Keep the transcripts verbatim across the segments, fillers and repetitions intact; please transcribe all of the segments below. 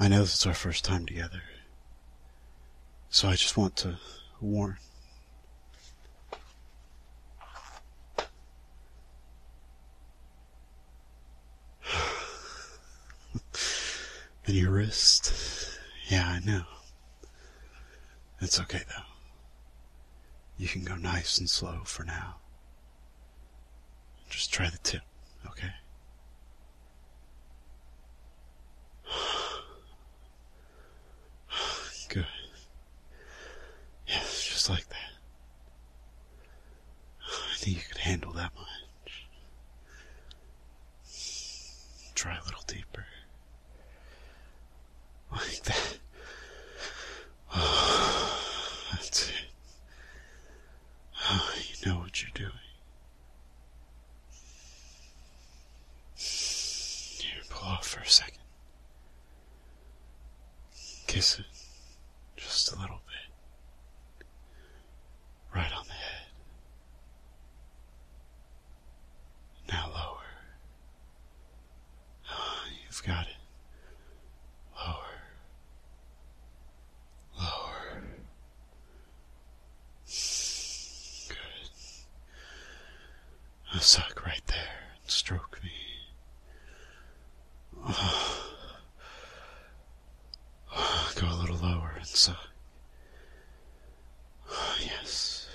I know this is our first time together, so I just want to warn. And your wrist? Yeah, I know. It's okay though. You can go nice and slow for now. Just try the tip, okay? Good. Yes, just like that. I knew you could handle that much. Try a little deeper. Like that. Oh, that's it. Oh, you know what you're doing. Here, pull off for a second. Kiss it. Just a little bit. Right on the head. Now lower. Oh, you've got it. Lower. Lower. Good. A suck right there and stroke me. Oh. Go a little lower and suck. Oh, yes.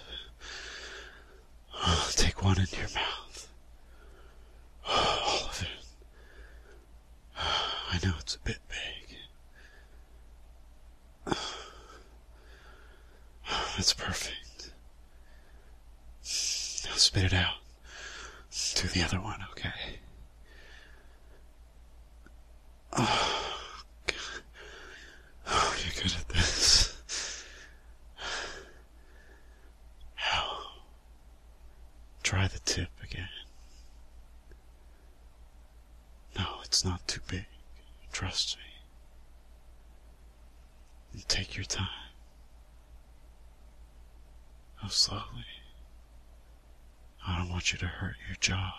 Oh, take one into your mouth. Oh, all of it. Oh, I know it's a bit big. Oh, that's perfect. Now spit it out. Do the other one, okay? Oh. Oh, you're good at this. Now, try the tip again. No, it's not too big. Trust me. And take your time. Go slowly. I don't want you to hurt your jaw.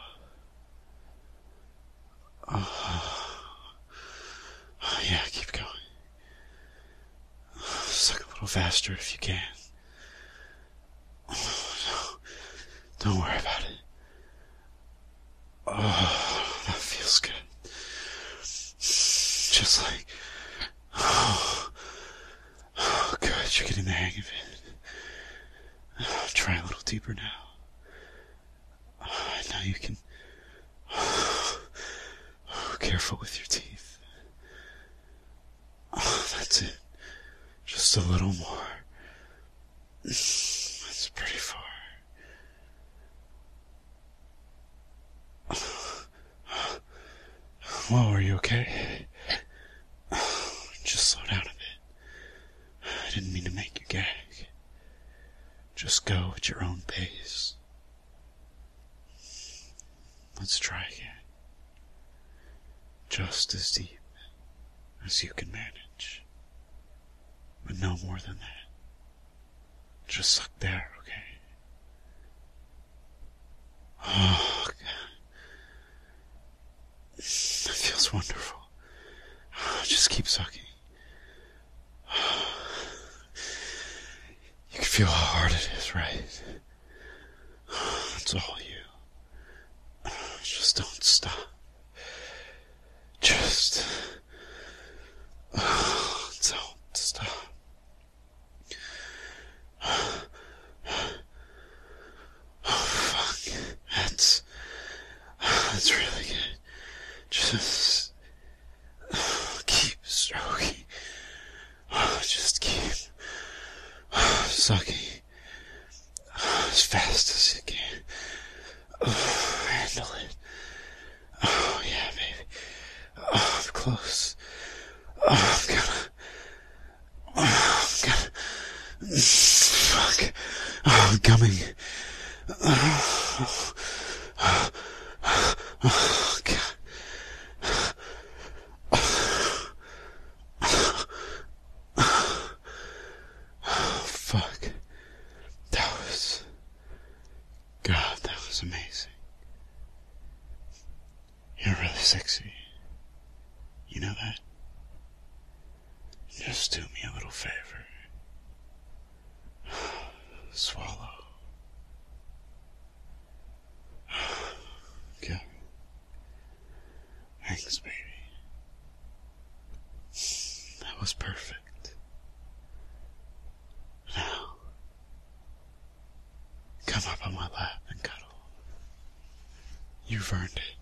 Oh, oh yeah, keep going. Suck a little faster if you can. Oh, no. Don't worry about it. Oh, that feels good. Just like... Oh, oh good. You're getting the hang of it. Oh, try a little deeper now. Oh, now you can... Oh, careful with your teeth. Oh, that's it. Just a little more. That's pretty far. Whoa, are you okay? Just slow down a bit. I didn't mean to make you gag. Just go at your own pace. Let's try again. Just as deep as you can manage. But no more than that. Just suck there, okay? Oh, God. It feels wonderful. Just keep sucking. You can feel how hard it is, right? It's all you. Just don't stop. Just... Oh, don't stop. Oh, fuck. That's... That's really good. Just... Keep stroking. Just keep... Sucking. As fast as you can. Oh, handle it. Oh, yeah, baby. Oh, I'm close. Oh, I'm gonna... Oh, I'm gonna... Fuck. Oh, I'm coming. Oh, oh, oh God. Oh, fuck. That was... God, that was amazing. You're really sexy. You know that? Just do me a little favor. Swallow. Okay. Thanks, baby. That was perfect. Now, come up on my lap and cuddle. You've earned it.